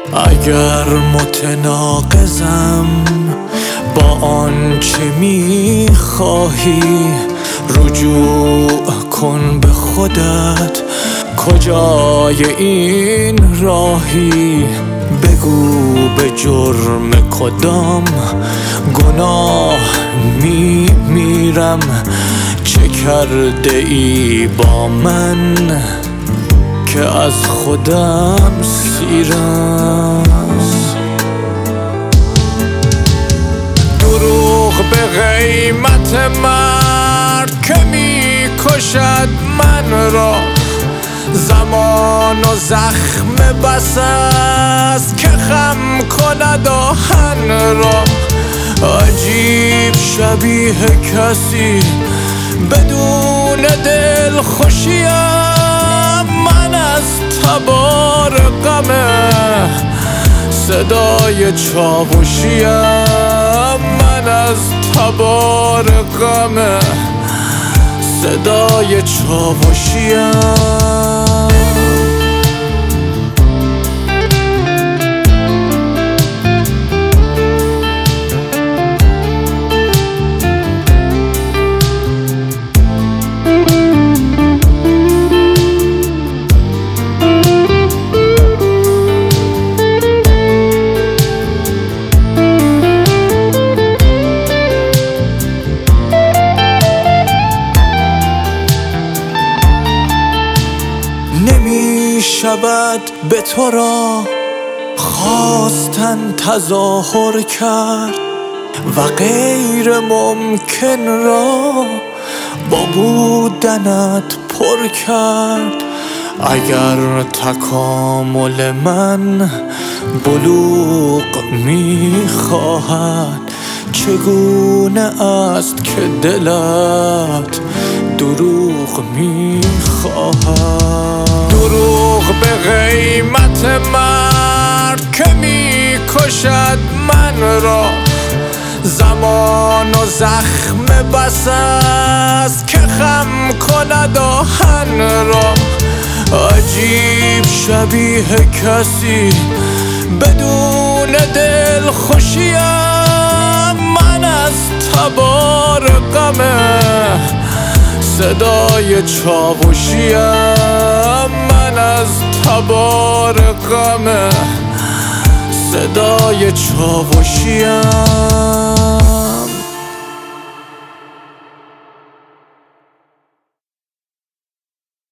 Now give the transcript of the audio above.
اگر متناقضم با آنچه میخواهی، رجوع کن به خودت، کجای این راهی؟ بگو به جرم کدام گناه میمیرم، چه کرده ای با من که از خودم سیرم؟ دروغ به قیمت مرد که میکشد من را، زمان و زخم بس است که خم کند آهن را. عجیب شبیه کسی بدون دل خوشیم، من از تبار غمه صدای چاوشیم، من از تبار غمه صدای چاوشیم. نمی شود به تو را خواستن تظاهر کرد و غیر ممکن را با بودنت پر کرد. اگر تکامل من بلوغ می خواهد، چگونه است که دلت دروغ می خواهد؟ دروغ به قیمت مرد که می کشد من را، زمان و زخم بس است که خم کند آهن را. عجیب شبیه کسی بدون دل خوشیم، من از تبار غمه صدای چاوشیم، من از تبار غمه صدای چاوشیم.